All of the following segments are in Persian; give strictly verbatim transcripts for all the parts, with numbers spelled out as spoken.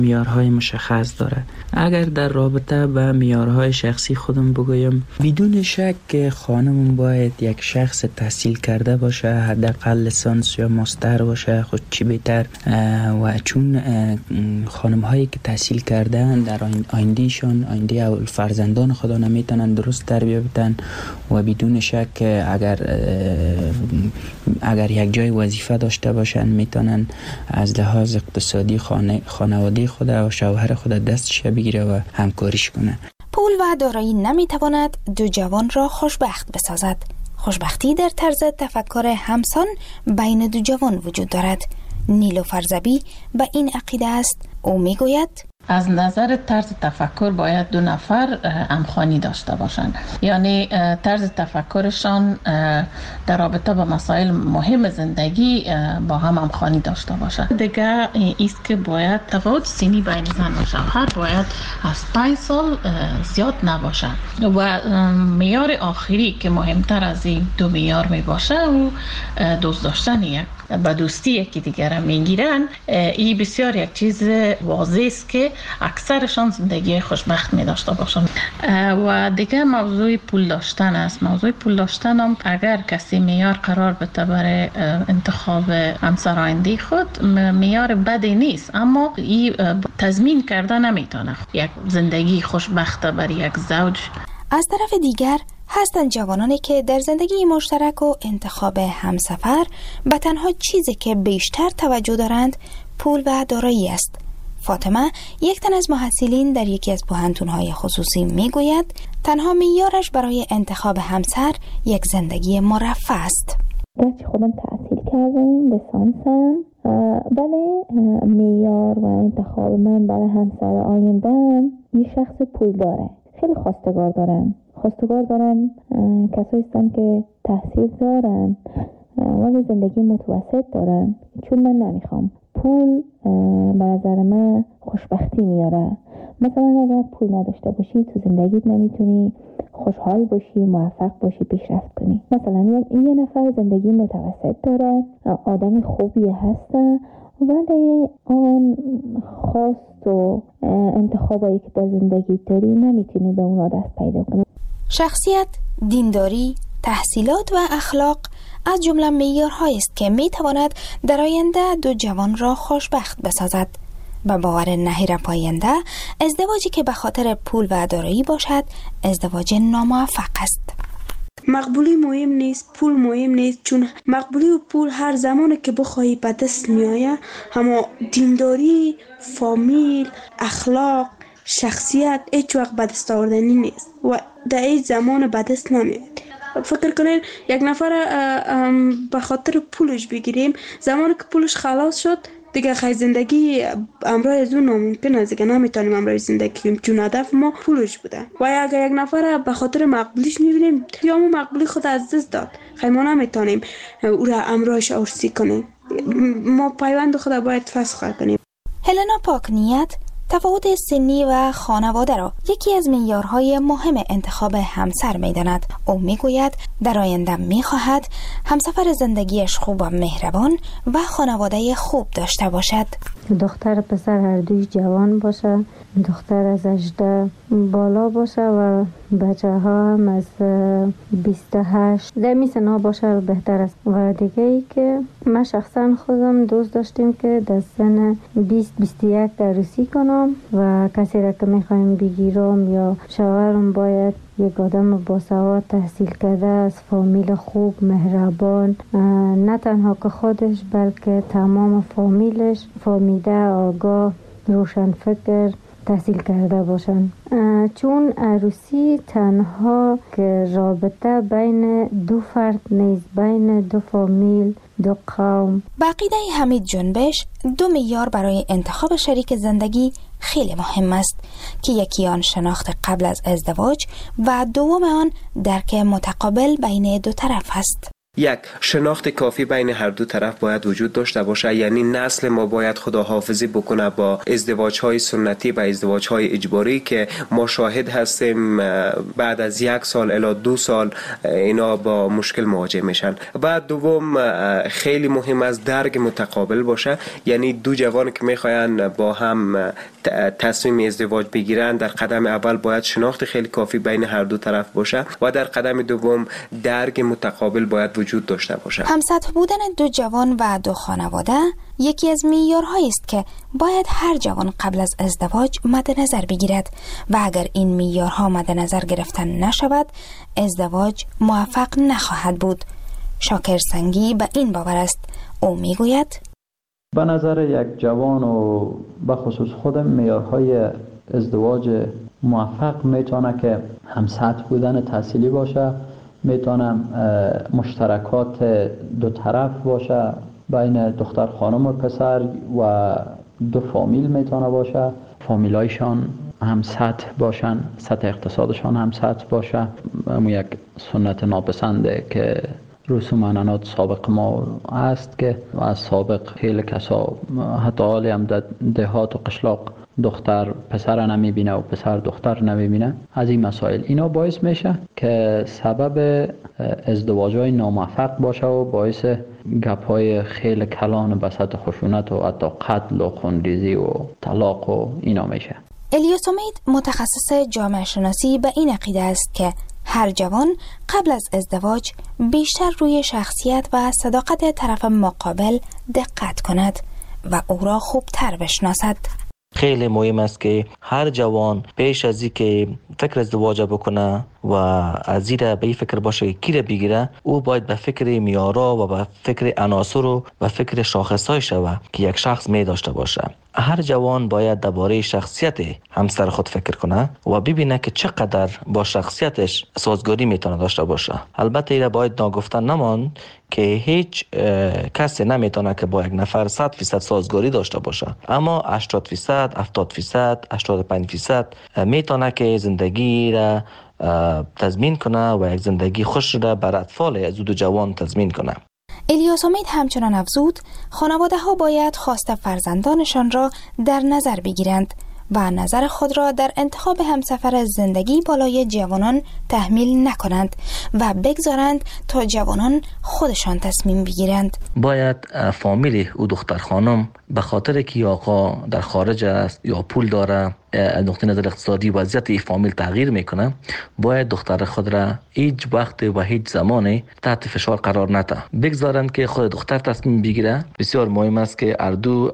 معیارهای مشخص داره. اگر در رابطه به معیارهای شخصی خودم بگویم، بدون شک خانم باید یک شخص تحصیل کرده باشه، حداقل لیسانس یا ماستر باشه، خود چی بهتر. و چون خانم هایی که تحصیل کردن در آیندهشان، آینده اول فرزندان خدا نمیتونن درست تربیت بدن و بدون شک اگر اگر یک جای وظیفه داشته باشن میتونن از لحاظ اقتصادی خانه خانواده خود و شوهر خود دستش بگیره و همکاریش کنه. پول و دارایی نمیتواند دو جوان را خوشبخت بسازد. خوشبختی در طرز تفکر همسان بین دو جوان وجود دارد. نیلوفر زبی به این عقیده است. او میگوید از نظر طرز تفکر باید دو نفر همخوانی داشته باشند، یعنی طرز تفکرشان در رابطه با مسائل مهم زندگی با هم همخوانی داشته باشند. دیگه ایست که باید تفاوت سنی بین زن و شوهر باید از پنج سال زیاد نباشه و معیار آخری که مهمتر از این دو معیار می باشه او دوست داشتن یک با دوستی یکی دیگر میگیرن. این بسیار یک چیز واضح است که اکثرشان زندگی خوشبخت می داشته باشند. و دیگه موضوع پول داشتن است. موضوع پول داشتن هم اگر کسی معیار قرار بده برای انتخاب همسر آینده خود، معیار بدی نیست، اما این تضمین کرده نمیتونه یک زندگی خوشبخت برای یک زوج. از طرف دیگر هستند جوانانی که در زندگی مشترک و انتخاب همسفر به تنها چیزی که بیشتر توجه دارند پول و دارایی است. فاطمه، یک تن از محصلین در یکی از پوهنتون‌های خصوصی میگوید تنها معیارش برای انتخاب همسر یک زندگی مرفه است. گرچه خودم تحصیل کردم، لیسانسم، ولی معیار و انتخاب من برای همسر آینده‌ام یه شخص پول داره. خیلی خواستگار دارم. خواستگار دارم کسایی هستن که تحصیل دارن ولی زندگی متوسط دارن، چون من نمیخوام. پول به نظر من خوشبختی میاره. مثلا اگر پول نداشته باشی تو زندگیت نمیتونی خوشحال باشی، موفق باشی، پیشرفت کنی. مثلا یه نفر زندگی متوسط داره، آدم خوبی هسته ولی آن خواست و انتخابایی که در زندگی داری نمیتونی به اونا دست پیدا کنی. شخصیت، دینداری، تحصیلات و اخلاق از جمله معیارهایی است که میتواند در آینده دو جوان را خوشبخت بسازد. به باور نهیر پاینده، ازدواجی که به خاطر پول و دارایی باشد ازدواج ناموفق است. مقبولی مهم نیست، پول مهم نیست، چون مقبولی و پول هر زمانی که بخواهی به دست میآید، اما دینداری، فامیل، اخلاق، شخصیت هیچ وقت به دست آوردنی نیست و در این زمان به دست نمیاد. فکر کنین یک نفر به خاطر پولش بگیریم، زمانی که پولش خلاص شد دیگه خیلی زندگی امرای از اون ناممکن است، دیگه نمیتونیم امرای زندگی کنیم چون هدف ما پولش بوده. و اگر یک نفر به خاطر مقبولیش میبینیم یا ما مقبولی خود از دست داد، خیلی ما نمیتونیم او را امرایش ارسی کنیم. ما پیوند خود باید فسخ کنیم. هلنا پاکنیت تفاوت سنی و خانواده را یکی از معیارهای مهم انتخاب همسر می‌داند. او میگوید در آینده می‌خواهد همسفر زندگیش خوب و مهربان و خانواده خوب داشته باشد. دختر پسر هر دوی جوان باشه، دختر از هجده بالا باشه و بچه ها هم از بیست و هشت در می سنا باشه بهتر است. و دیگه ای که من شخصا خودم دوست داشتیم که در سن بیست بیست و یک عروسی کنم و کسی را که میخوایم بگیرم یا شوهرم باید یک آدم باسواد تحصیل کرده از فامیل خوب مهربان، نه تنها که خودش بلکه تمام فامیلش فامیده آگاه روشن فکر تحصیل کرده باشن، چون عروسی تنها که رابطه بین دو فرد نیست، بین دو فامیل، دو قوم. به عقیده حمید جنبش دو معیار برای انتخاب شریک زندگی خیلی مهم است که یکی آن شناخت قبل از ازدواج و دوم آن درک متقابل بین دو طرف است. یک، شناخت کافی بین هر دو طرف باید وجود داشته باشه. یعنی نسل ما باید خداحافظی بکنه با ازدواج‌های سنتی و ازدواج‌های اجباری که ما شاهد هستیم بعد از یک سال الی دو سال اینا با مشکل مواجه میشن. بعد دوم، خیلی مهم است درک متقابل باشه. یعنی دو جوان که میخواین با هم تصمیم ازدواج بگیرن، در قدم اول باید شناخت خیلی کافی بین هر دو طرف باشه و در قدم دوم درک متقابل باید وجود داشته باشه. همسطح بودن دو جوان و دو خانواده یکی از معیارهایی است که باید هر جوان قبل از ازدواج مد نظر بگیرد و اگر این معیارها مد نظر گرفته نشود ازدواج موفق نخواهد بود. شاکر سنگی به این باور است. او میگوید به نظر یک جوان و به خصوص خودم معیارهای ازدواج موفق میتونه که همسطح بودن تحصیلی باشه، میتونه مشترکات دو طرف باشه بین دختر خانم و پسر و دو فامیل میتونه باشه، فامیلایشان هم سطح باشن، سطح اقتصادشان هم سطح باشه. اما یک سنت ناپسنده که رسوم عنعنات سابق ما است که از سابق خیلی کسا حتی حالی هم در دهات و قشلاق دختر پسر نمیبینه و پسر دختر نمیبینه. از این مسائل اینا باعث میشه که سبب ازدواج‌های ناموفق باشه و باعث گپ‌های خیلی کلان بسط خشونت و حتی قتل و خونریزی و طلاق و اینا میشه. الیاس امید متخصص جامعه شناسی به این عقیده است که هر جوان قبل از ازدواج بیشتر روی شخصیت و صداقت طرف مقابل دقت کند و او را خوبتر بشناسد. خیلی مهم است که هر جوان پیش از اینکه فکر ازدواج بکنه و از زیر به این فکر باشه که کی را بگیره، او باید به فکر میارا و به فکر عناصر و به فکر شاخصهای شوه که یک شخص می داشته باشه. هر جوان باید درباره شخصیت همسر خود فکر کنه و ببینه که چقدر با شخصیتش سازگاری میتونه داشته باشه. البته ایره باید ناگفته نمان که هیچ کسی نمیتونه که با یک نفر صد فیصد سازگاری داشته باشه، اما هشتاد فیصد، هفتاد فیصد، هشتاد و پنج فیصد میتونه که زندگی را تضمین کنه و یک زندگی خوش را بر اطفال از دو جوان تضمین کنه. الیاس امید همچنان افزود خانواده ها باید خواست فرزندانشان را در نظر بگیرند و نظر خود را در انتخاب همسفر زندگی بالای جوانان تحمیل نکنند و بگذارند تا جوانان خودشان تصمیم بگیرند. باید فامیل او دختر خانم به خاطر که آقا در خارج است یا پول داره، از نقطه نظر اقتصادی وضعیت این فامیل تغییر میکنه، باید دختر خود را هیچ وقت و هیچ زمانی تحت فشار قرار نده، بگذارند که خود دختر تصمیم بگیره. بسیار مهم است که هر دو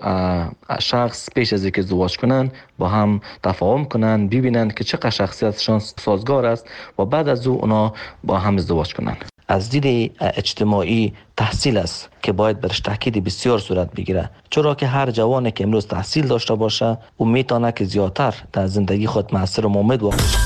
شخص پیش از اینکه ازدواج کنن با هم تفاهم کنن، ببینند که چقدر شخصیتشان سازگار است و بعد از او اونا با هم ازدواج کنن. از دید اجتماعی تحصیل است که باید برش تاکید بسیار صورت بگیره، چرا که هر جوانی که امروز تحصیل داشته باشه او میتونه که زیادتر در زندگی خود مؤثر و مؤمن واقع شه.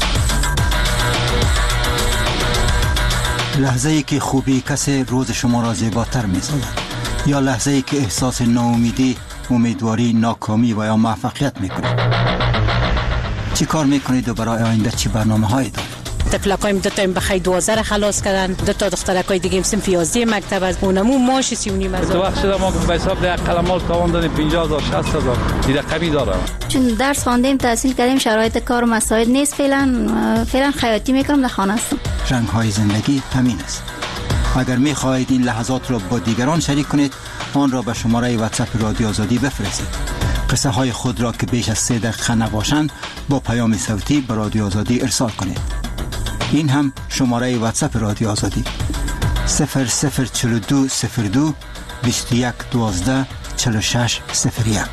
لحظه ای که خوبی کسی روز شما را زیباتر می‌سازد، یا لحظه ای که احساس ناامیدی، امیدواری، ناکامی و یا موفقیت میکنید. چی کار میکنید و برای آینده چی برنامه‌هایی دارید؟ تفلقایم دو تا بخای دوازده را خلاص کردن، دو تا دخترکای دیگه هم صنف یازده مکتب از اونمو ماش سی و نیم هزار. تو وقت شده ما به حساب ده قلمال تاوان دادیم پنجاه هزار شصت هزار این رقمی داره. چون درس خواندیم تحصیل کردیم شرایط کار و مساعد نیست، فعلا فعلا خیاطی میکنم در خانه هستم. رنگ های زندگی همین است. اگر میخواهید این لحظات را با دیگران شریک کنید، آن را به شماره واتساپ رادیو آزادی بفرستید. قصه های خود را که بیش از سه دقیقه نباشند با پیام صوتی به رادیو آزادی ارسال کنید. این هم شماره واتساپ رادیو آزادی صفر صفر چهل و دو صفر دو بیست و یک دوازده چهل و شش صفر یک.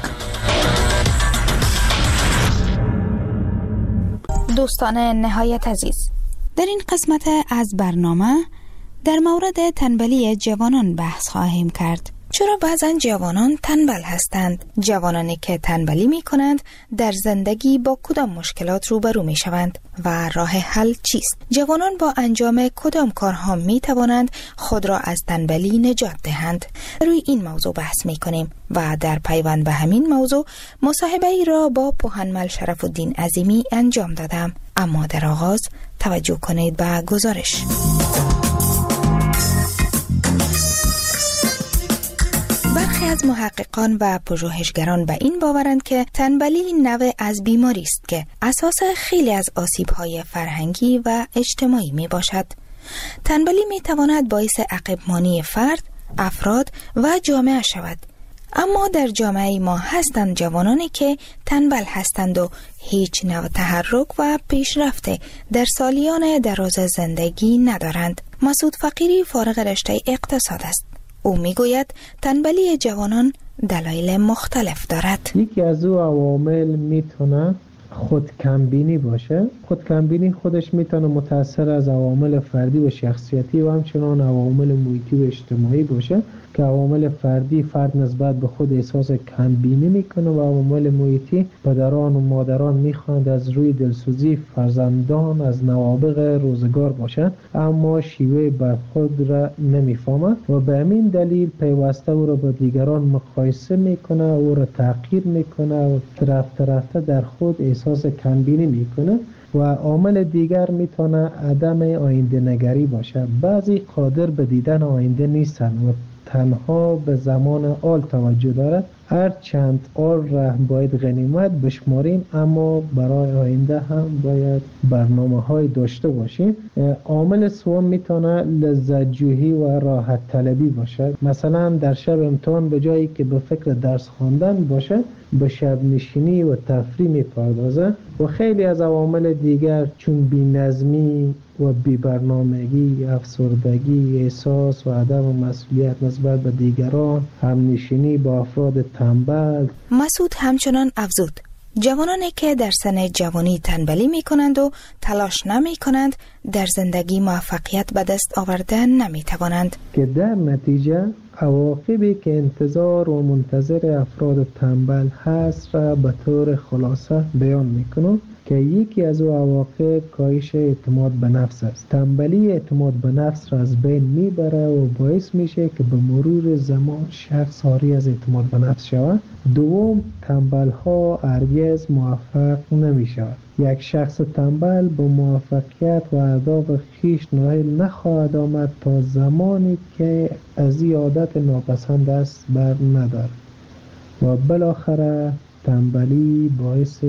دوستان نهایت عزیز، در این قسمت از برنامه در مورد تنبلی جوانان بحث خواهیم کرد. چرا بعضا جوانان تنبل هستند؟ جوانانی که تنبلی می کنند در زندگی با کدام مشکلات روبرو می شوند و راه حل چیست؟ جوانان با انجام کدام کارها می توانند خود را از تنبلی نجات دهند؟ روی این موضوع بحث می کنیم و در پیوند به همین موضوع مصاحبه ای را با پوهنمل شرف‌الدین عظیمی انجام دادم. اما در آغاز توجه کنید به گزارش. از محققان و پژوهشگران به این باورند که تنبلی نوع از بیماری است که اساس خیلی از آسیب‌های فرهنگی و اجتماعی می باشد. تنبلی می تواند باعث عقب‌مانی فرد، افراد و جامعه شود. اما در جامعه ما هستند جوانانی که تنبل هستند و هیچ نوع تحرک و پیشرفت در سالیان دراز زندگی ندارند. مسعود فقیری فارغ رشته اقتصاد است. او میگوید تنبلی جوانان دلایل مختلف دارد. یکی از او عوامل میتونه خود کمبینی باشه. خود کمبینی خودش میتونه متأثر از عوامل فردی و شخصیتی و همچنان عوامل محیطی و اجتماعی باشه که عوامل فردی فرد نسبت به خود احساس کمبینی میکنه و عوامل محیطی پدران و مادران میخواند از روی دلسوزی فرزندان از نوابغ روزگار باشند، اما شیوه برخورد را نمیفهمند و به همین دلیل پیوسته او را با دیگران مقایسه میکنه، او را تحقیر میکنه و رفته رفته در خود احساس کمبینی میکنه. و عامل دیگر میتونه عدم آینده نگری باشه. بعضی قادر به دیدن آینده نیستن و تنها به زمان آل توجه دارد. هر چند آل را باید غنیمت بشماریم، اما برای آینده هم باید برنامه های داشته باشیم. عامل سوم میتونه لذت جویی و راحت طلبی باشه. مثلا در شب امتحان به جایی که به فکر درس خواندن باشه به شب نشینی و تفریح میپردازه. و خیلی از عوامل دیگر چون بی‌نظمی و بی‌برنامگی، افسردگی، احساس و عدم مسئولیت نسبت به دیگران، همنشینی با افراد تنبل. مسعود همچنان افزود جوانانی که در سن جوانی تنبلی می کنند و تلاش نمی کنند در زندگی موفقیت به دست آوردن نمی توانند، که در نتیجه عواقبی که انتظار و منتظر افراد تنبل هست را به طور خلاصه بیان می کنم که یکی از او عواقب کاهش اعتماد به نفس است. تنبلی اعتماد به نفس را از بین میبره و باعث میشه که به مرور زمان شخص عاری از اعتماد به نفس شود. دوم، تنبل ها هرگز موفق نمی شود. یک شخص تنبل با موفقیت و اهداف خویش نائل نخواهد آمد تا زمانی که از این عادت ناپسند است بر ندارد. و بالاخره تنبلی باعث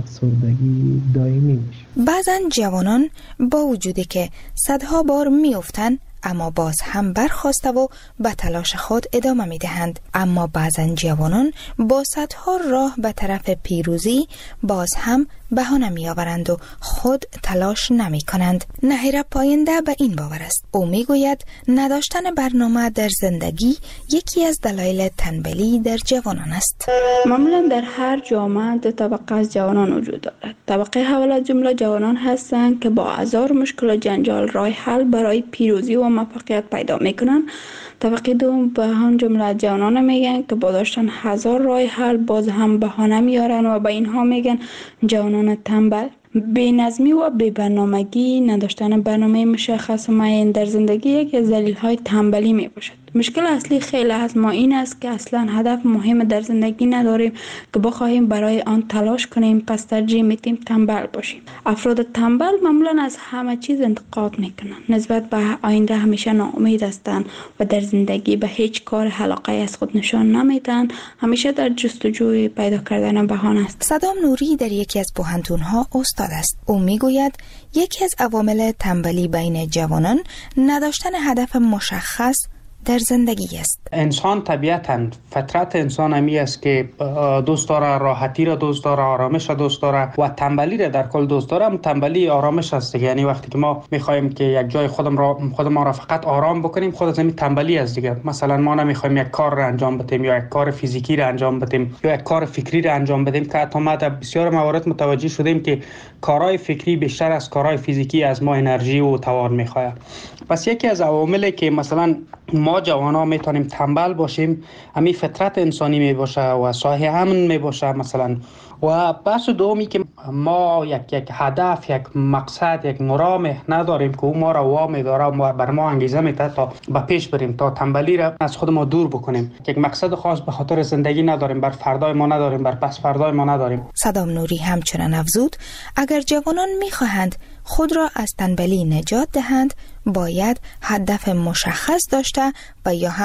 افسردگی دائمی میشه. بعضن جوانان با وجودی که صدها بار میافتند اما باز هم برخاسته و به تلاش خود ادامه میدهند. اما بعضن جوانان با صدها راه به طرف پیروزی باز هم بهانه میآورند و خود تلاش نمی کنند. نهیر پاینده به این باور است. او میگوید نداشتن برنامه در زندگی یکی از دلایل تنبلی در جوانان است. معمولا در هر جامعه دو طبقه از جوانان وجود دارد. طبقه اول از جمله جوانان هستند که با هزار مشکل و جنجال راه حل برای پیروزی و موفقیت پیدا میکنند. طبقه دوم به هم جمله جوانان میگن که با داشتن هزار راه حل باز هم بهانه میارن و به اینها میگن جوانان تنبل. بی‌نظمی و بی‌برنامگی، نداشتن برنامه مشخص و معین در زندگی یکی از دلایل تنبلی می باشد. مشکل اصلی خیلی از ما این است که اصلا هدف مهم در زندگی نداریم که بخواهیم برای آن تلاش کنیم، پس ترجیح میدیم تنبل باشیم. افراد تنبل معمولا از همه چیز انتقاد میکنند، نسبت به آینده همیشه ناامید هستند و در زندگی به هیچ کار علاقه از خود نشان نمیدن، همیشه در جستجوی پیدا کردن بهانه است. صدام نوری در یکی از پوهنتون‌ها استاد است. او میگوید یکی از عوامل تنبلی بین جوانان نداشتن هدف مشخص در زندگی است. انسان طبیعتاً فطرت انسان همی است که دوست داره راحتی را دوست داره، آرامش را دوست داره و تنبلی را در کل دوست داره. تنبلی آرامش است، یعنی وقتی که ما میخوایم که یک جای خودم را خود ما را فقط آرام بکنیم، خود از همین تنبلی است دیگه. مثلا ما نمیخوایم یک کار را انجام بدیم یا یک کار فیزیکی را انجام بدیم یا یک کار فکری را انجام بدیم که حتی ما در بسیار موارد متوجه شدیم که کارهای فکری بیشتر از کارهای فیزیکی از ما انرژی و توان میخواد. پس یکی از عواملی که مثلا ما جوانا میتونیم تنبل باشیم همین فطرت انسانی می باشه و صاحب امن می باشه مثلا. و بحث دومی که ما یک یک هدف، یک مقصد، یک مرام نداریم که او ما را وامی داره و بر ما انگیزه میده تا به پیش بریم، تا تنبلی را از خود ما دور بکنیم. یک مقصد خاص به خاطر زندگی نداریم، بر فردای ما نداریم، بر پس فردای ما نداریم. صدام نوری همچنان افزود اگر جوانان میخواهند خود را از تنبلی نجات دهند باید هدف مشخص داشته و یا هم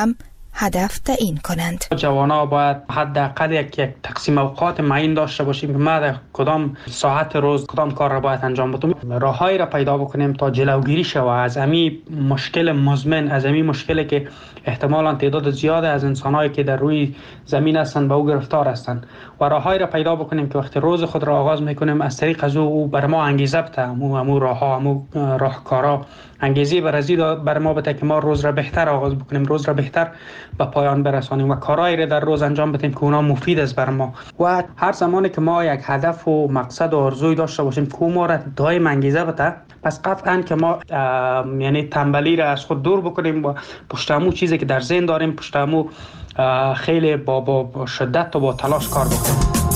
هدف تعیین کنند. جوانا باید حداقل یک یک تقسیم اوقات معین داشته باشیم که ما در کدام ساعت روز کدام کار را باید انجام بدیم. راههایی را پیدا بکنیم تا جلوگیری شود از امی مشکل مزمن، از امی مشکلی که احتمالاً تعداد زیاد از انسانایی که در روی زمین هستند به او گرفتار هستند و راههایی را پیدا بکنیم که وقتی روز خود را آغاز میکنیم از طریق از او, او بر ما انگیزه بده، امو امو راهها، امو راهکارا انگیزه بر ازی بر ما بده که ما روز را بهتر آغاز بکنیم، روز را بهتر به پایان برسانیم و کارهایی را در روز انجام بدیم که اونا مفید است بر ما. و هر زمانی که ما یک هدف و مقصد و آرزوی داشته باشیم که ما را دائم انگیزه بده، پس قطعاً که ما یعنی تنبلی را از خود دور بکنیم و پشت همون چیزی که در ذهن داریم پشت همون خیلی با, با, با شدت و با تلاش کار بکنیم.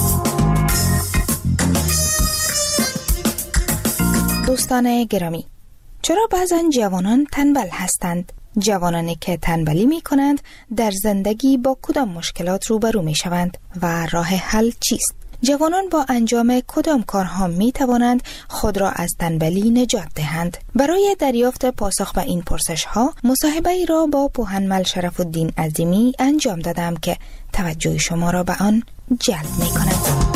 دوستان گرامی، چرا بعضا جوانان تنبل هستند؟ جوانانی که تنبلی می کنند در زندگی با کدام مشکلات روبرو می شوند و راه حل چیست؟ جوانان با انجام کدام کارها می توانند خود را از تنبلی نجات دهند؟ برای دریافت پاسخ به این پرسش ها مصاحبه ای را با پوهنمل شرف الدین عظیمی انجام دادم که توجه شما را به آن جلب می کند.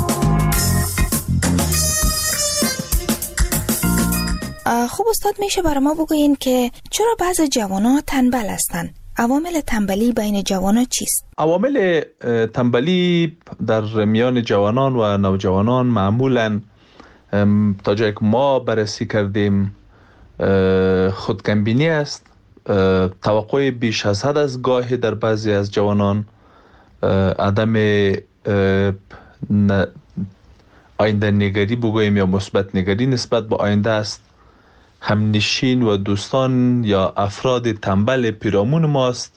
خوب استاد، میشه برای ما بگوین که چرا بعض جوانان تنبل هستند؟ عوامل تنبلی بین جوانان چیست؟ عوامل تنبلی در میان جوانان و نوجوانان معمولاً تا جایی که ما بررسی کردیم خودکمبینی است، توقع بیش از حد از گاهی در بعضی از جوانان، عدم آینده نگری بگوییم یا مثبت نگری نسبت به آینده است، همنشین و دوستان یا افراد تنبل پیرامون ماست،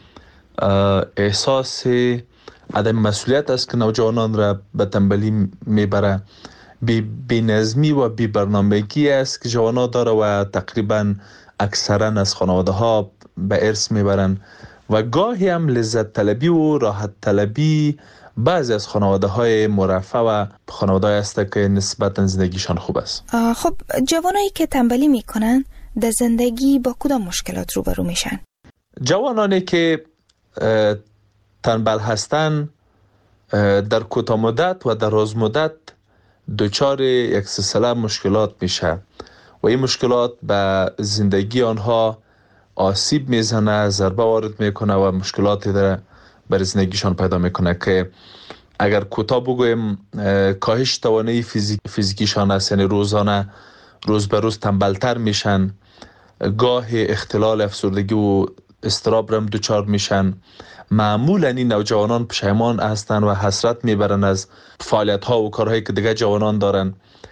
احساس عدم مسئولیت است که نوجوانان را به تنبلی میبره، بی نظمی و بی برنامگی است که جوانان داره و تقریبا اکثرا از خانواده ها به ارث میبرن و گاهی هم لذت طلبی و راحت طلبی بعضی از خانواده های مرفه و خانواده های است که نسبتا زندگیشان خوب است. خب جوانایی که تنبلی میکنن در زندگی با کدام مشکلات روبرو میشن؟ جوانانی که تنبل هستن در کوتاه مدت و در دراز مدت دچار یک سلسله مشکلات میشه و این مشکلات به زندگی آنها آسیب میزنه، ضربه وارد میکنه و مشکلاتی در بر زندگیشان پیدا میکنه که اگر کوتاه بگویم کاهش توانایی فیزیک فیزیکیشان است، یعنی روزانه روز به روز تنبلتر میشن، گاه اختلال افسردگی و اضطراب رم دچار میشن. معمولا این نوجوانان پشیمان هستند و حسرت میبرن از فعالیت ها و کارهایی که دیگه جوانان دارن.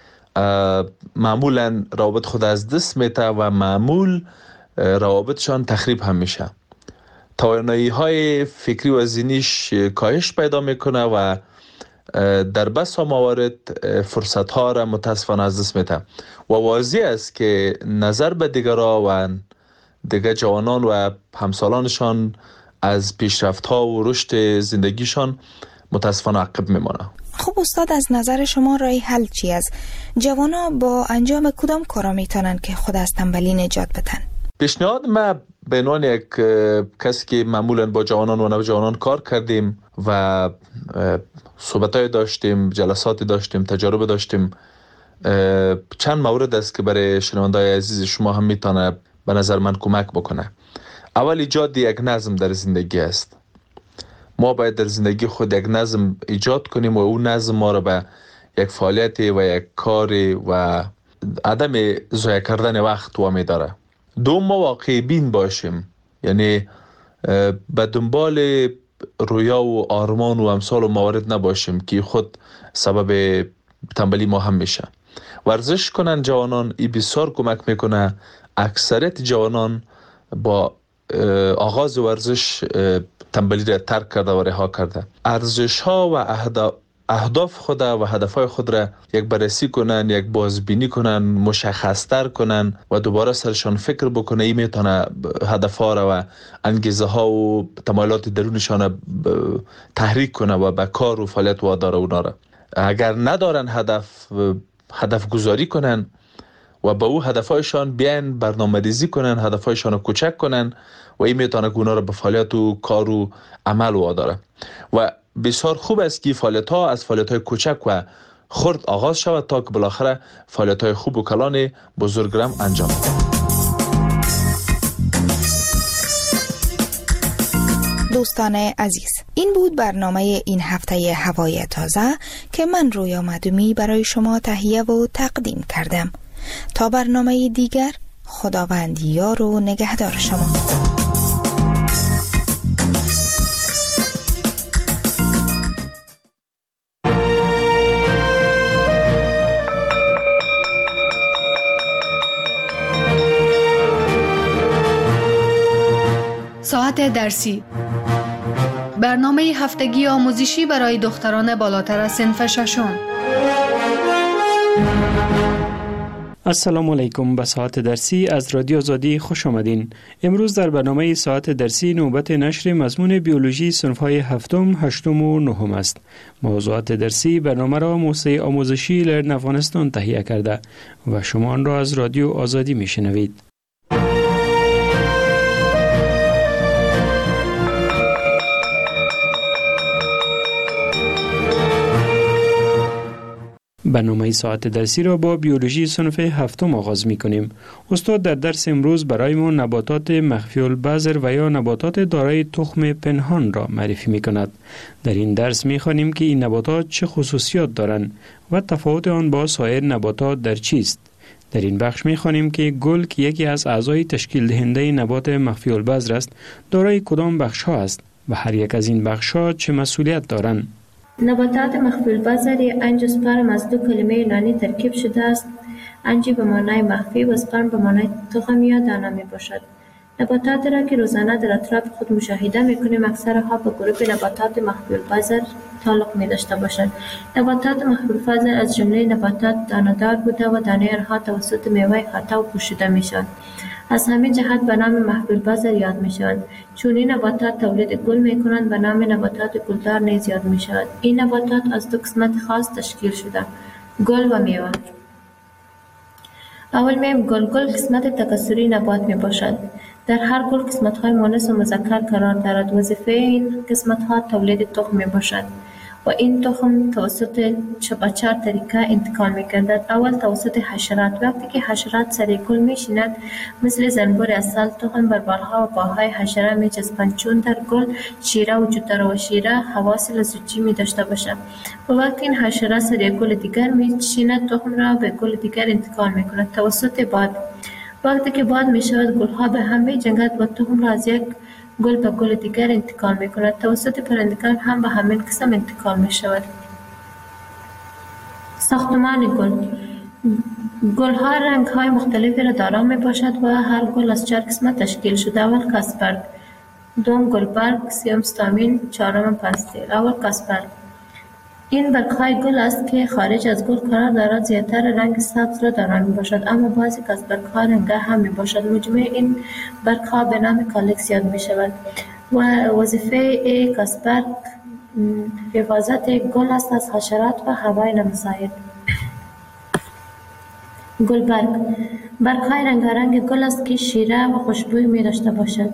معمولا روابط خود از دست میته و معمول روابطشان تخریب هم میشه. توانایی های فکری و ذهنیش کاهش پیدا میکنه و در بسا موارد فرصت ها را متاسفانه از دست میده و واضح است که نظر به دیگران و دیگر جوانان و همسالانشان از پیشرفت ها و رشد زندگیشان متاسفانه عقب میمانه. خب استاد، از نظر شما راه حل چی است؟ جوانا با انجام کدام کارا میتونن که خود از تنبلی نجات بدن؟ پیشنهاد ما به عنوان یک کسی که معمولا با جوانان و نوجوانان کار کردیم و صحبت‌های داشتیم، جلساتی داشتیم، تجارب داشتیم، چند مورد است که برای شنونده‌های عزیز شما هم میتونه به نظر من کمک بکنه. اول ایجاد یک نظم در زندگی است. ما باید در زندگی خود یک نظم ایجاد کنیم و اون نظم ما را به یک فعالیت و یک کار و عدم ضایع کردن وقت وامی داره. دو، ما واقعی بین باشیم، یعنی به دنبال رویا و آرمان و امثال و موارد نباشیم که خود سبب تنبلی ما هم میشه. ورزش کنن جوانان، این بسیار کمک میکنه. اکثریت جوانان با آغاز ورزش تنبلی را ترک کرده و رها کرده. ارزش ها و اهداف خود و هدفهای خود را یک بررسی کنن، یک بازبینی کنن، مشخص‌تر کنن و دوباره سرشان فکر بکنه. این میتونه هدفها را و انگیزه ها و تمایلات درونشان تحریک کنه و به کار و فعالیت واداره اونا را. اگر ندارن هدف، هدف گذاری کنن و با او هدفهایشان بیان برنامه‌ریزی کنن، هدفهایشان رو کوچک کنن و این میتونه اونا رو به فعالیت و کار و عمل واداره. و بسیار خوب است که فعالیت ها از فعالیت های کوچک و خرد آغاز شود تا که بالاخره فعالیت های خوب و کلان بزرگرم انجام بده. دوستان عزیز، این بود برنامه این هفته هوای تازه که من رویا مدومی برای شما تهیه و تقدیم کردم. تا برنامه دیگر، خداوند یار و نگهدار شما. ساعت درسی، برنامه هفتگی آموزشی برای دختران بالاتر از صنف ششم. السلام علیکم. به ساعت درسی از رادیو آزادی خوش آمدین. امروز در برنامه ساعت درسی نوبت نشر مضمون بیولوژی صنف‌های هفتم، هشتم و نهم است. موضوعات درسی برنامه را موسسه آموزشی لرن افغانستان تهیه کرده و شما آن را از رادیو آزادی میشنوید. برنامه ساعت درسی را با بیولوژی صنف هفتم آغاز می کنیم. استاد در درس امروز برای ما نباتات مخفی البذر و یا نباتات دارای تخم پنهان را معرفی می کند. در این درس می خوانیم که این نباتات چه خصوصیات دارند و تفاوت آن با سایر نباتات در چیست. در این بخش می خوانیم که گل که یکی از اعضای تشکیل دهنده نبات مخفی البذر است، دارای کدام بخش ها است و هر یک از این بخش ها چه مسئولیت دارند. نباتات مخفی البذر یا انژیوسپرم از دو کلمه یونانی ترکیب شده است. انژی به معنای مخفی و سپرم به معنای تخم یا دانه می باشد. نباتات را که روزانه در اطراف خود مشاهده می کنیم اکثرها به گروه نباتات مخفی البذر تعلق می داشته باشند. نباتات مخفی البذر از جمله نباتات دانه‌دار بوده و دانه آنها توسط میوه خطا پوشیده می شوند. از همین جهت به نام مخفی البذر یاد می شوند. چون این نباتات تولید گل می کنند به نام نباتات گلدار نیز یاد می شود. این نباتات از دو قسمت خاص تشکیل شده، گل و میوه. اول میم گل. گل قسمت تکثری نبات می باشد. در هر گل قسمت های مؤنث و مذکر قرار دارد. وظیفه این قسمت ها تولید تخم می باشد و این تخم توسط به چهار طریقه انتقال می گردد. اول توسط حشرات. وقتی که حشرات سر گل می شیند مثل زنبور عسل تخم بر بالها و پاهای حشره می چسبند. چون در گل شیره وجود دارد و شیره حواس لزوجی می داشته باشد و وقتی این حشره سر گل دیگر می شیند تخم را به گل دیگر انتقال می کند توسط باد. وقتی که باد می شود گل ها به هم می جنگد و تخم را از یک گل به گل دیگر انتقال می کند. توسط پرندگان هم به همین قسم انتقال می شود. ساختمان گل. گل ها رنگ های مختلفی را دارا می باشد و هر گل از چهار قسمت تشکیل شده. اول کاسپرگ، دوم گلبرگ، سوم استامین، چهارم پستیل. اول کاسپرگ. این برگ‌های گل است که خارج از گل قرار دارد. زیادتر رنگ سبز را دارا می باشد اما بعضی از برگ‌ها رنگه هم می باشد. مجموع این برگ‌ها به نام کالکس یاد می شود و وظیفه کاسپرگ حفاظت گل است از حشرات و هوای نامساعد. گلبرگ. برگ‌های رنگارنگ گل است که شیره و خوشبوی می داشته باشد.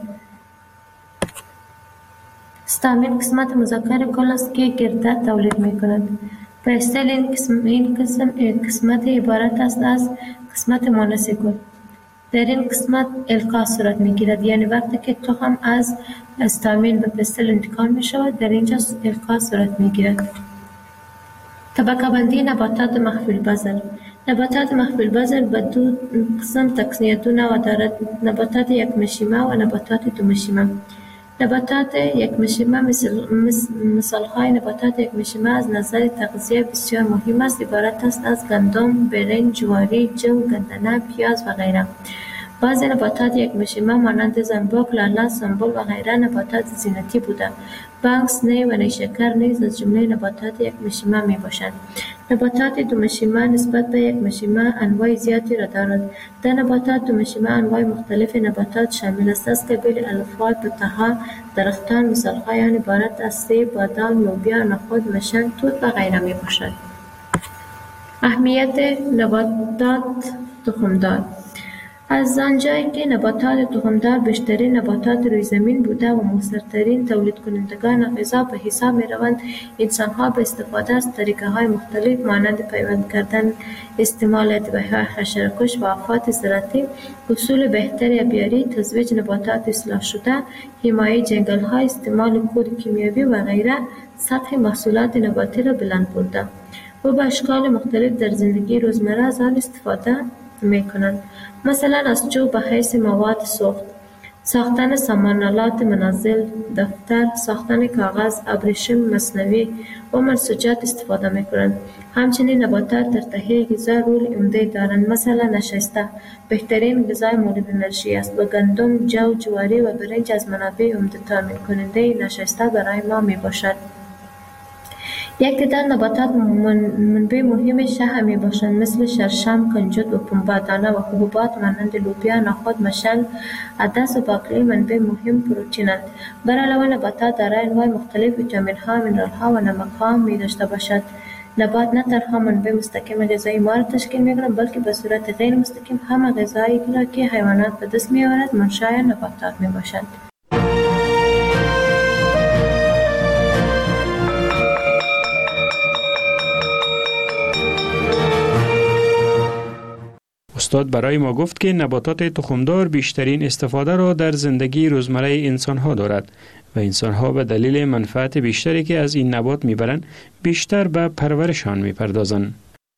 استامین قسمت مذکر گل است که گرده تولید می کند. پستیل این قسم این قسم قسمت عبارت است از قسمت مؤنث گل. در این قسمت القا صورت می گیرد، یعنی وقتی که تخم از استامین به پستیل انتقال می شود در اینجا القا صورت می گیرد. طبقه بندی نباتات مخفی البذر. نباتات مخفی البذر به دو قسم تقسیم و دارد: نباتات یک مشیمه و نباتات دو مشیمه. نباتات یک مشیمه مثل مثال های نباتات یک مشیمه از نظر تغذیه بسیار مهم است. عبارت است از گندم، برنج، جواری، جو، گندنه، پیاز و غیره. بعضی نباتات یک مشیمه مانند زنبق، لاله، سنبل و غیره نباتات زینتی بوده. بانکس، نی و نیشکر نیز از جمله نباتات یک مشیمه می باشند. نباتات دو مشیمه نسبت به یک مشیمه انواع زیادی را دارد. در نباتات دو مشیمه انواع مختلف نباتات شامل است از قبیل الفا، پته‌ها، درختان. مثال‌های آن عبارت از سیب، بادام، لوبیا، نخود، مشن، توت و غیره می باشد. اهمیت نباتات تخمدار. از آنجایی که نباتات تخمدار بیشترین نباتات روی زمین بوده و مؤثرترین تولید کنندگان غذا به حساب می روند، انسان ها به استفاده از طریقه های مختلف مانند پیوند کردن، استعمال ادویه‌های حشره‌کش و آفات زراعتی، اصول بهتر آبیاری، تزویج نباتات اصلاح شده، حمایه جنگل ها، استعمال کود کیمیایی و غیره سطح محصولات نباتی را بلند برده و با اشکال مختلف در زندگی روزمره از آن استفاده می کنند. مثلا از چوب به حیث مواد سوخت، ساختن سامانالات منزل، دفتر، ساختن کاغذ، ابریشم مصنوعی و منسوجات استفاده می کنند. همچنین نباتات در تهیه غذا رول عمده دارند. مثلا نشاسته بهترین غذای مورد انرژی است و گندم، جو، جواری و برنج از منابع عمده تامین کننده نشاسته برای ما می باشد. یک تعداد نباتات منبع مهم شح می باشند مثل شرشم، کنجد و پنبه، دانه و حبوبات مانند لوبیا، نخود، مشل، عدس و باقلی منبع مهم پروتئینند. بر علاوه نباتات دارای انواع مختلف ویتامین ها، مینرال ها و نمک ها می داشته باشد. نبات نه تنها منبع مستقیم غذایی ما را تشکیل می کند بلکه به صورت غیر مستقیم هم غذایی را که حیوانات به دست می آورد منشأ نباتات می باشد. استاد برای ما گفت که نباتات تخمدار بیشترین استفاده را در زندگی روزمره انسان ها دارد و انسان ها به دلیل منفعت بیشتری که از این نبات میبرند بیشتر به پرورشان میپردازند.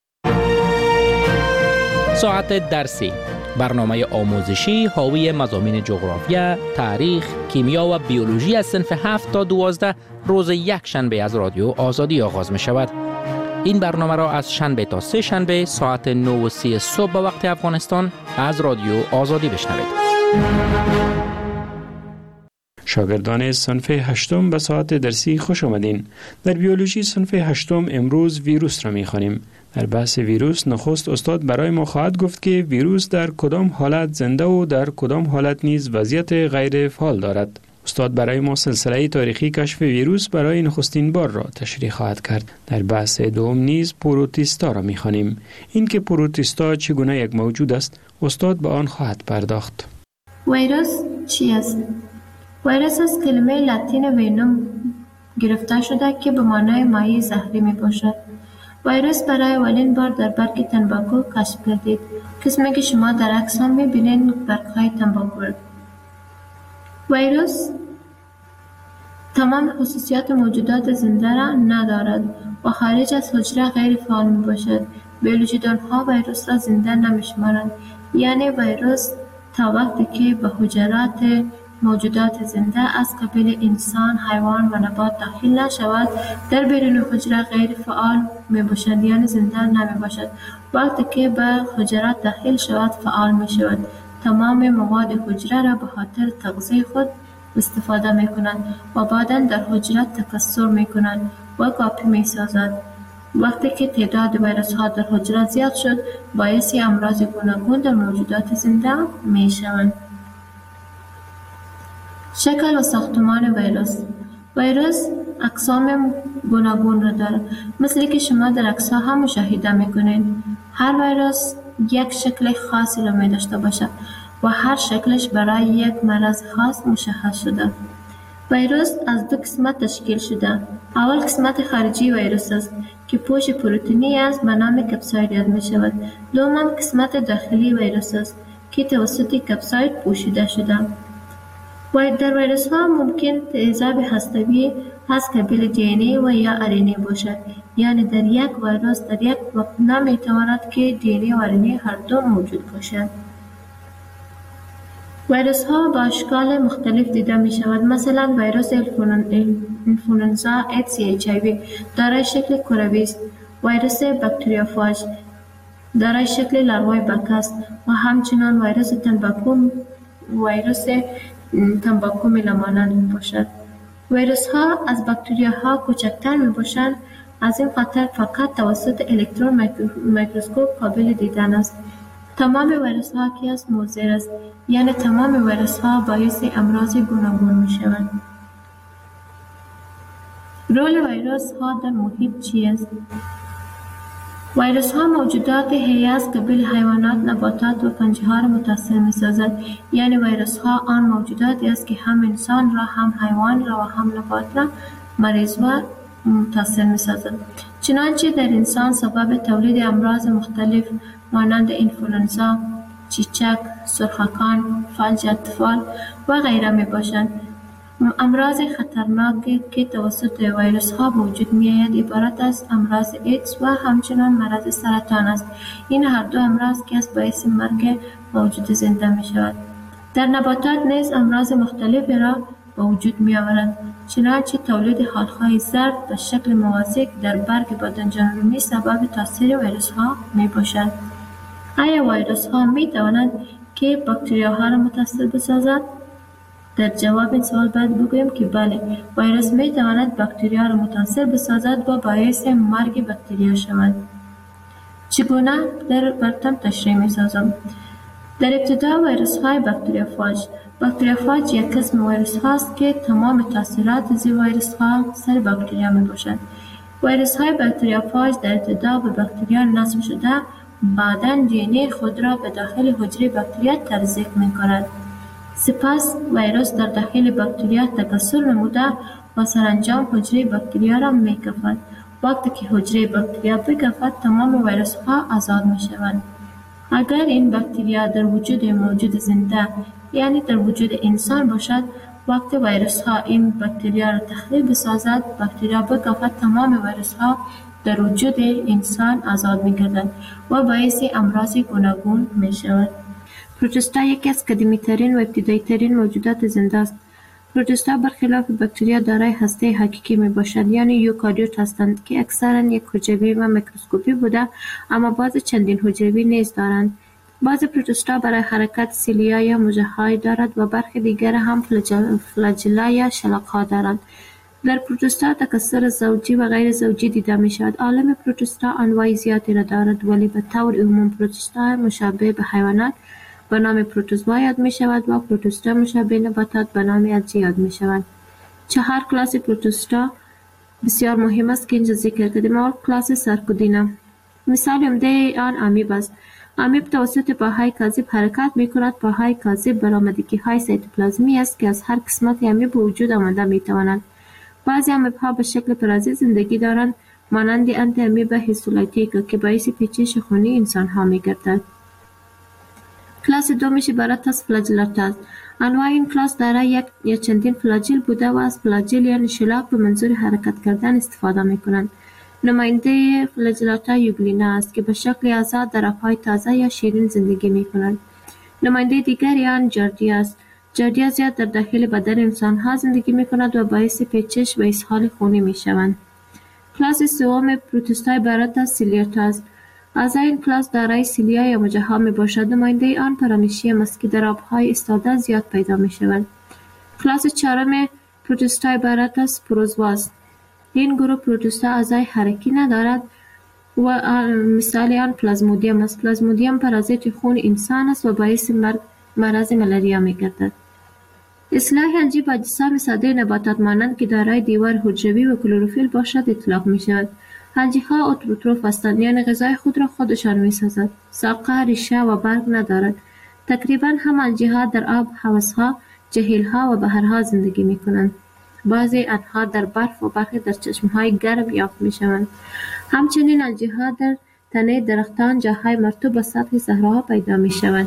ساعت درسی، برنامه آموزشی حاوی مضامین جغرافیا، تاریخ، کیمیا و بیولوژی از صنف هفت تا دوازده روز یک شنبه از رادیو آزادی آغاز می شود. این برنامه را از شنبه تا سه شنبه ساعت نه و سی صبح به وقت افغانستان از رادیو آزادی بشنوید. شاگردان صنف هشتم به ساعت درسی خوش آمدین. در بیولوژی صنف هشتم امروز ویروس را می خوانیم. در بحث ویروس نخست استاد برای ما خواهد گفت که ویروس در کدام حالت زنده و در کدام حالت نیز وضعیت غیر فعال دارد. استاد برای ما سلسله تاریخی کشف ویروس برای نخستین بار را تشریح خواهد کرد. در بحث دوم نیز پروتیستا را می‌خوانیم. این که پروتیستا چگونه یک موجود است، استاد به آن خواهد پرداخت. ویروس چی است؟ ویروس از کلمه لاتین وینوم گرفته شده که به معنای مایع زهری میباشد. ویروس برای اولین بار در برگ تنباکو کشف گردید. قسمی که شما در عکس هم می‌بینید برگ‌های تنباکو. ویروس تمام خصوصیات موجودات زنده را ندارد و خارج از حجره غیر فعال می باشد. بیولوژیدان‌ها ویروس را زنده نمی شمارند، یعنی ویروس تا وقتی که به حجرات موجودات زنده از قبیل انسان، حیوان و نبات داخل نشود در بیرون حجره غیر فعال می باشد، یعنی زنده نمی باشد. وقتی که به حجرات داخل شود فعال می شود. تمام مواد حجره را به خاطر تغذیه خود استفاده می کنند و بعداً در حجره تکثر می کنند و کاپی می سازد. وقتی که تعداد ویروس ها در حجره زیاد شد، باعث امراض گوناگون در موجودات زنده می شوند. شکل و ساختمان ویروس. ویروس اقسام گوناگون را دارد، مثل که شما در عکس‌ها هم مشاهده می کنید. هر ویروس یک شکل خاصی را می داشته باشد و هر شکلش برای یک مرض خاص مشخص شده. ویروس از دو قسمت تشکیل شده. اول قسمت خارجی ویروس است که پوش پروتئینی است به نام کپساید یاد می شود. دوم قسمت داخلی ویروس است که توسط کپساید پوشیده شده. و در ویروس ها ممکن تیزاب هسته‌ای از قبیل دی ان ای و یا آر ان ای باشد، یعنی در یک ویروس در یک وقت نمی تواند که دی ان ای و آر ان ای هر دو موجود باشد. ویروس ها با اشکال مختلف دیده می شود. مثلا ویروس انفلوئنزا ایدز یا اچ آی وی دارای شکل کروی است. ویروس باکتریوفاژ دارای شکل لاروای بک است و همچنین ویروس تنباکو ویروس تنباکو میلمانند می باشد. ویروس ها از باکتریاها کوچکتر می باشند، از این خاطر فقط توسط الکترون میکروسکوپ قابل دیدن است. تمام ویروس ها که است مضر است، یعنی تمام ویروس ها باعث امراض گوناگون می شوند. رول ویروس ها در محیط چی است؟ ویروس ها موجودات حیه از قبیل حیوانات، نباتات و فنجی ها را متاثر می سازد. یعنی ویروس ها آن موجوداتی است که هم انسان را، هم حیوان را و هم نبات را مریض و متاثر می سازد. چنانچه در انسان سبب تولید امراض مختلف مانند اینفلوئنزا، چیچک، سرخکان، فلج اطفال و غیره می باشند. امراض خطرناکی که توسط ویروس ها به وجود می آید عبارت از امراض ایدز و همچنان مرض سرطان است. این هر دو امراض که از باعث مرگ موجود زنده می شود. در نباتات نیز امراض مختلفی را به وجود می آورند. چنانچه تولید حالهای زرد به شکل موازی در برگ بادنجان رومی سبب تاثیر ویروس ها می باشد. آیا ویروس ها می توانند که باکتریاها را متاثر بسازند؟ در جواب این سوال باید بگوییم که بله، ویروس می تواند باکتریا را متاثر بسازد و باعث مرگ باکتریا شود. چگونه در براتون تشریح می سازم؟ در ابتدا ویروس های باکتریوفاج. باکتریوفاج یک قسم ویروس هاست که تمام تاثیرات زی ویروس ها سر باکتریا می باشند. ویروس های باکتریوفاج در ابتدا به باکتریا نصب شده، بعداً دی ان ای خود را به داخل حجره باکتریا تزریق می کند. سپس ویروس در داخل باکتریا تکثر نموده و سرانجام حجره باکتریا را می کفد. وقتی که حجره باکتریا بکفد، تمام ویروس ها آزاد می شوند. اگر این باکتریا در وجود موجود زنده، یعنی در وجود انسان باشد، وقتی ویروس ها این باکتریا را تخریب بسازد، باکتریا بکفد، تمام ویروس ها در وجود انسان آزاد می گردند و باعث امراض گوناگون می شود. پروتوستا یکی از قدیمی ترین و ابتدایی ترین موجودات زنده است. پروتوستا برخلاف باکتریا دارای هسته حقیقی می باشد، یعنی یوکاریوت هستند که اکثرا یک حجروی و میکروسکوپی بوده، اما بعض چندین حجروی نیز دارند. بعض پروتوستا برای حرکت سیلیا یا مژه‌های دارد و برخی دیگر هم فلاجلا یا شلاق‌ها دارند. در پروتوستا تکثر زوجی و غیر زوجی دیده می شود. عالم پروتوستا انواع زیادی را دارد، ولی به طور عموم پروتوستا مشابه به حیوانات به نام پروتوزوا یاد می شود و پروتوستا مشابه نباتات به نام الجی یاد می شود. چهار کلاس پروتوستا بسیار مهم است که اینجا ذکر کردیم. اول کلاس سارکودینا، مثال عمده آن امیب است. امیب توسط پاهای کاذب حرکت می کند. پاهای کاذب برآمدگی های سیتوپلازمی است که از هر قسمت امیب به وجود آمده می توانند. بعضی امیب ها به شکل پرازیت زندگی دارند، مانند انتی امیب هیستولایتیکا که باعث پیچش خونی انسان ها می گردد. کلاس دومش عبارت از فلاجلات است. انواع این کلاس دارای یک یا چندین فلاجیل بوده و از فلاجیل یعنی شلاق به منظور حرکت کردن استفاده می کنند. نماینده فلاجلاتا یوگلینا است که به شکل آزاد در آبهای تازه یا شیرین زندگی می کنند. نماینده دیگری آن جاردیا است. جاردیا زیاد در داخل بدن انسان ها زندگی می کند و باعث پیچش و اسهال خونی می شوند. کلاس سوم پروتوستا عبارت از سیلیاتا است. از این کلاس دارای سیلیا یا مژه‌ها می باشد. نماینده آن پارامشیم است که در آبهای ایستاده زیاد پیدا می شود. کلاس چهارم پروتوستا عبارت از پروزوا است. این گروه پروتوستا اعضای حرکی ندارد و مثال آن پلازمودیم است. پلازمودیم پارازیت خون انسان است و باعث مرگ مرض ملاریا می گردد. اصلاح الجی با اجسام ساده نباتات مانند که دارای دیوار حجروی و کلروفیل باشد اطلاق می شود. الجی ها اتروتروف هستند، یعنی غذای خود را خودشان می سازد. ساقه، ریشه و برگ ندارد. تقریبا هم الجی ها در آب، حوضها، جهیل ها و بحرها زندگی می کنند. بعضی آنها در برف و برخی در چشمهای گرم یافت می شوند. همچنین الجی ها در تنه درختان، جاهای مرطوب و سطح صحراها پیدا می شوند.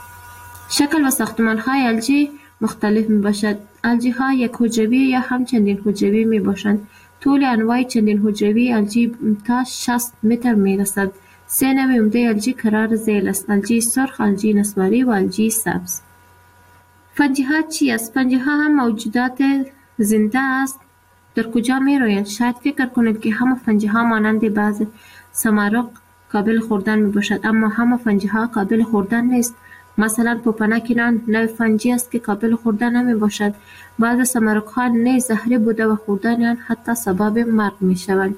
شکل و ساختمان های الجی مختلف می باشد. الجی ها یک حجروی یا هم چندین حجروی می باشند. طول انواع چندین حجروی الجی تا شصت متر می رسد. سه نوع عمده الجی قرار ذیل است: الجی سرخ، الجی نسواری و الجی سبز. فنجی ها چی است؟ فنجی ها هم موجودات زنده است. در کجا می رویند؟ شاید فکر کنید که همه فنجی ها مانند بعض سمارق قابل خوردن می باشد، اما همه فنجی ها قابل خوردن نیست. مثلا پوپنک نان نوع فنجی است که قابل خوردن نمی باشد. بعض سمارق ها نیز زهری بوده و خوردن آن حتی سبب مرگ می شوند.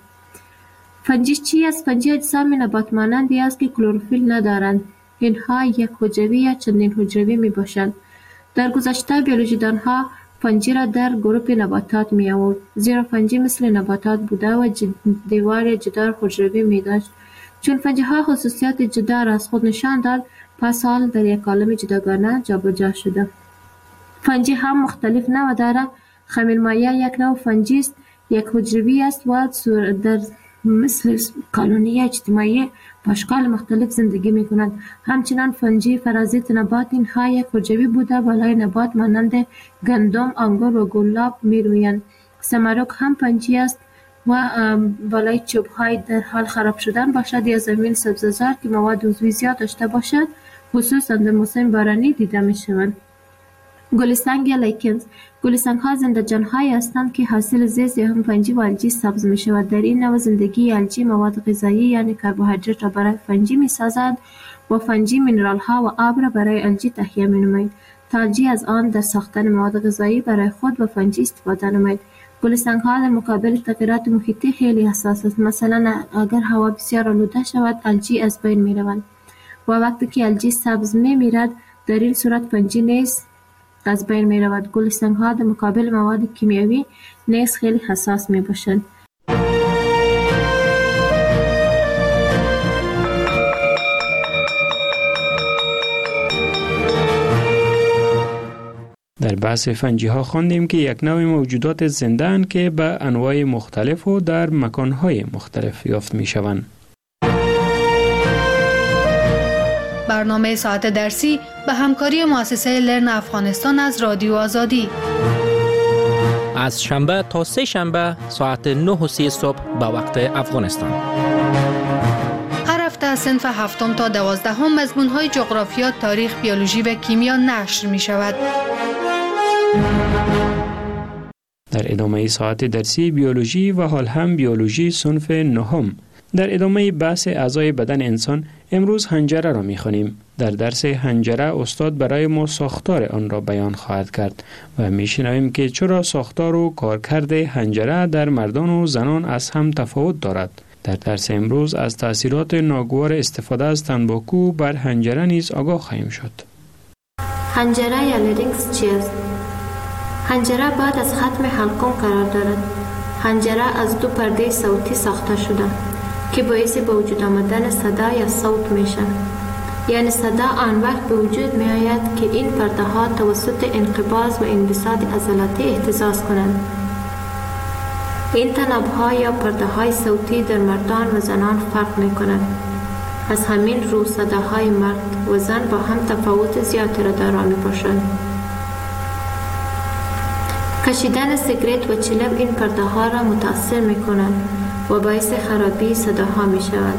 فنجی چی است؟ فنجی اجسام نبات مانندی است که کلروفیل ندارند. اینها یک حجروی یا چندین حجروی می باشند. در گذشته بیولوژیدان ها فنجی را در گروه نباتات می آورد، زیرا فنجی مثل نباتات بوده و دیوار جدار حجروی می داشت. چون فنجی ها خصوصیات جدا را از خود نشان داد، پس حال در یک عالم جداگانه جابجا شده. فنجی هم مختلف نوع داره. خمیر مایع یک نوع فنجی است، یک حجروی است و در مثل کالونی اجتماعی با اشکال مختلف زندگی می کنند. همچنان فنجی فرازیت نبات، اینها یک حجروی بوده بالای نبات مانند گندم، انگور و گلاب می رویند. سمرک هم فنجی است و بالای چوب های در حال خراب شدن باشد یا زمین سبززار که مواد عضوی زیاد داشته باشد، خصوصا در موسم بارانی دیده می شوند. گلسنگ یا لیکنز. گلسنگ ها زنده جان های هستند که حاصل زیست یا هم فنجی و الجی سبز می شود. در این نوع زندگی الجی مواد غذایی یعنی کربوهیدرات را برای فنجی می سازد و فنجی مینرال ها و آب را برای الجی تهیه می نماید تا الجی از آن در ساختن مواد غذایی برای خود و فنجی استفاده نماید. گلسنگ ها در مقابل تغییرات محیطی خیلی حساس است. مثلا اگر هوا بسیار آلوده شود الجی از بین می روند و وقتی که الجی سبز می میرد در این صورت فنجی نیز از بین می رود. گلسنگ ها در مقابل مواد کیمیایی نیز خیلی حساس می باشند. در بحث فنجی ها خواندیم که یک نوع موجودات زنده اند که به انواع مختلف و در مکانهای مختلف یافت می شوند. برنامه ساعت درسی به همکاری مؤسسه لرن افغانستان از رادیو آزادی. از شنبه تا سه شنبه ساعت نه و سی صبح به وقت افغانستان. هر هفته از صنف هفتم تا دوازدهم مضمون‌های جغرافیا، تاریخ، بیولوژی و کیمیا نشر می شود. در ادامه ساعت درسی بیولوژی و حال هم بیولوژی صنف نهم. در ادامه بحث اعضای بدن انسان امروز حنجره را می‌خوانیم. در درس حنجره استاد برای ما ساختار آن را بیان خواهد کرد و می‌شنویم که چرا ساختار و کارکرد حنجره در مردان و زنان از هم تفاوت دارد. در درس امروز از تأثیرات ناگوار استفاده از تنباکو بر حنجره نیز آگاه خواهیم شد. حنجره یا لرینکس چی است؟ حنجره بعد از ختم حلقوم قرار دارد. حنجره از دو پرده صوتی ساخته شده که باعث به وجود آمدن صدا یا صوت میشه. یعنی صدا آن وقت به وجود می آید که این پرده ها توسط انقباض و انبساط عضلاتی اهتزاز کنند. این تناب ها یا پرده های صوتی در مردان و زنان فرق می کنند. از همین رو صداهای مرد و زن با هم تفاوت زیادی را دارا می باشند. کشیدن سیگرت و چلم این پرده ها را متاثر می کنند و باعث خرابی صداها می شود.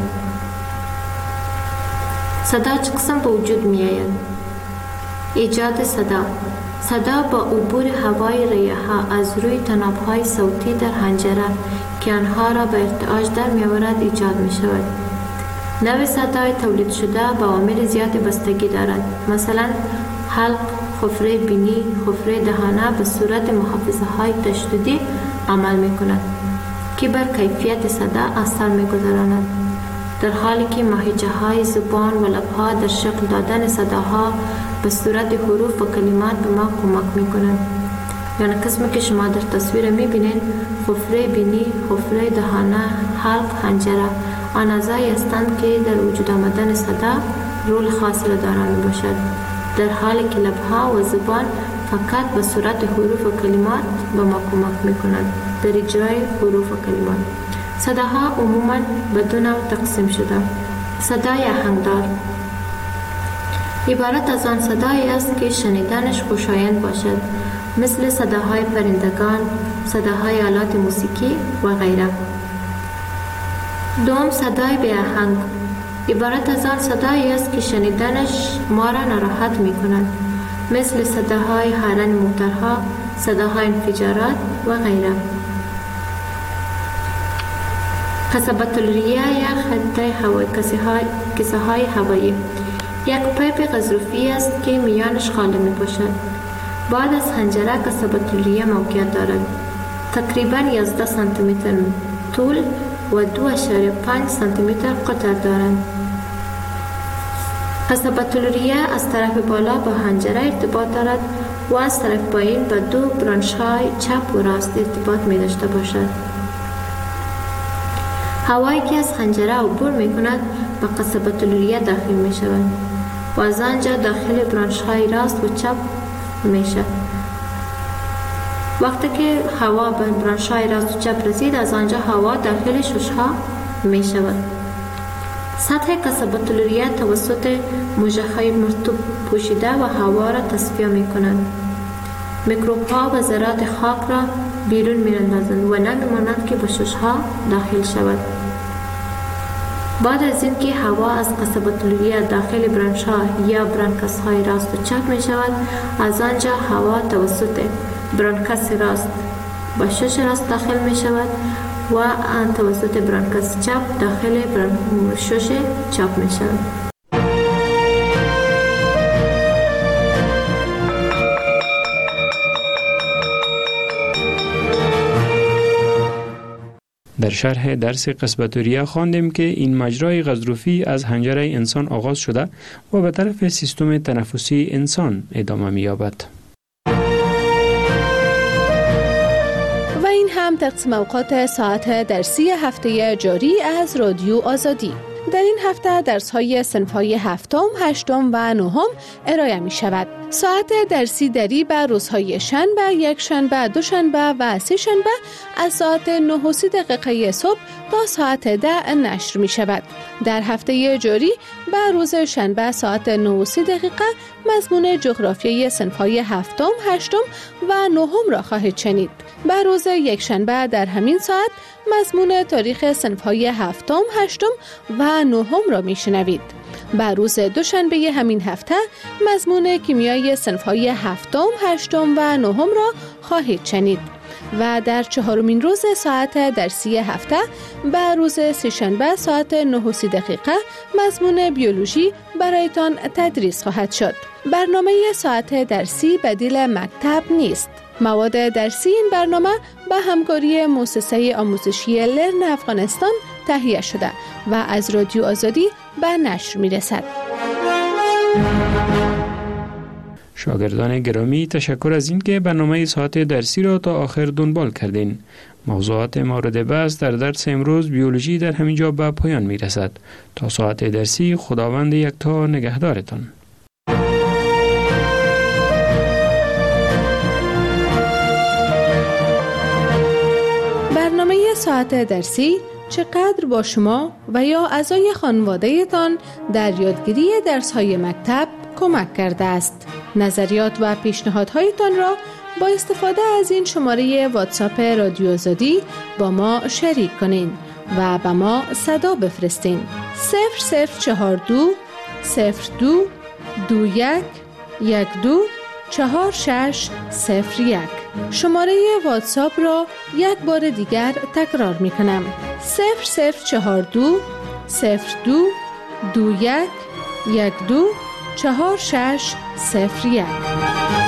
صدا چه قسم به وجود می آید؟ ایجاد صدا. صدا با عبور هوای ریه ها از روی تناب های صوتی در حنجره که آنها را به ارتعاش در می آورد ایجاد می شود. نوع صدای تولید شده با عوامل زیادی بستگی دارد. مثلا حلق، حفره بینی، حفره دهانه به صورت محافظه های تشدیدی عمل می کند که بر کیفیت صدا اثر می گذراند، در حالی که ماهیچه های زبان و لبها در شکل دادن صداها به صورت حروف و کلمات به ما کمک می کنند. یعنی قسمی که شما در تصویر می بینید حفره بینی، حفره دهانه، حلق، حنجره آن اعضایی هستند که در وجود آمدن صدا رول خاصی را دارا می باشد، در حالی که لبها و زبان فقط به صورت حروف و کلمات به ما کمک می کنند در اجرای حروف و کلمات. صداها عموماً به دو نوع تقسیم شده. صدای آهنگدار عبارت از آن صدایی است که شنیدنش خوشایند باشد، مثل صداهای پرندگان، صداهای آلات موسیقی و غیره. دوم صدای بی آهنگ عبارت از آن صدایی است که شنیدنش ما را ناراحت می کند، مثل صداهای هارن موتورها، صداهای انفجارات و غیره. قصبت الریه یا خطه هوایی، کسه های هوایی یک پیپ غضروفی است که میانش خالی می باشد. بعد از حنجره قصبت الریه موقعیت دارد. تقریباً یازده سانتی متر طول و دو اشاریه پنج سانتی متر قطر دارند. قصبت الریه از طرف بالا با حنجره ارتباط دارد و از طرف پایین با دو برانش های چپ و راست ارتباط می داشته باشد. هوایی که از حنجره عبور می کند به قصبه طلوریه داخل می شود و از آنجا داخل برانش های راست و چپ می شود. وقتی که هوا به برانش های راست و چپ رسید، از آنجا هوا داخل شش ها می شود. سطح قصبه طلوریه توسط موجه های مرطوب پوشیده و هوا را تصفیه می کند. میکروب ها و ذرات خاک را بیرون می اندازند و نمی مانند که به شش ها داخل شود. بعد از اینکه هوا از قصبه طلوریه داخل برانش ها یا برانکس های راست و چپ می شود، از آنجا هوا توسط برانکس راست به شش راست داخل می شود و آن توسط برانکس چپ داخل شش چپ می شود. در شرح درس قصبتوریه خواندیم که این مجرای غضروفی از حنجره انسان آغاز شده و به طرف سیستم تنفسی انسان ادامه می‌یابد. و این هم تقسیم اوقات ساعت درسی هفته جاری از رادیو آزادی. در این هفته درس‌های صنف‌های هفتم، هشتم و نهم ارائه می شود. ساعت درسی دری به روزهای شنبه، یک شنبه، دو شنبه و سه شنبه از ساعت نه و سی دقیقه صبح تا ساعت ده نشر می شود. در هفته جاری به روز شنبه ساعت نه و سی دقیقه مضمون جغرافیای صنف‌های هفتم، هشتم و نهم را خواهید شنید. به روز یک شنبه در همین ساعت مضمون تاریخ صنف‌های هفتم، هشتم و نهم را میشنوید. به روز دوشنبه همین هفته مضمون کیمیای صنف‌های هفتم، هشتم و نهم را خواهید شنید. و در چهارمین روز ساعت درسی هفته به روز سه‌شنبه ساعت نه و سی دقیقه مضمون بیولوژی برایتان تدریس خواهد شد. برنامه ساعت درسی بدیل مکتب نیست. مواد درسی این برنامه به همکاری مؤسسه آموزشی لرن افغانستان تهیه شده و از رادیو آزادی به نشر می رسد. شاگردان گرامی، تشکر از اینکه برنامه ساعت درسی را تا آخر دنبال کردین. موضوعات مورد بحث در درس امروز بیولوژی در همینجا به پایان می رسد. تا ساعت درسی، خداوند یکتا نگهدارتان. برنامه ساعت درسی چقدر با شما و یا اعضای خانواده تان در یادگیری درس‌های مکتب کمک کرده است. نظریات و پیشنهادهایتان را با استفاده از این شماره واتساپ رادیو آزادی با ما شریک کنین و به ما صدا بفرستین. صفر صفر چهار دو صفر دو دو یک یک دو چهار شش صفر یک. شماره واتساپ را یک بار دیگر تکرار می کنم. صفر صفر چهار دو صفر دو دو یک یک دو چهار شش صفر یک.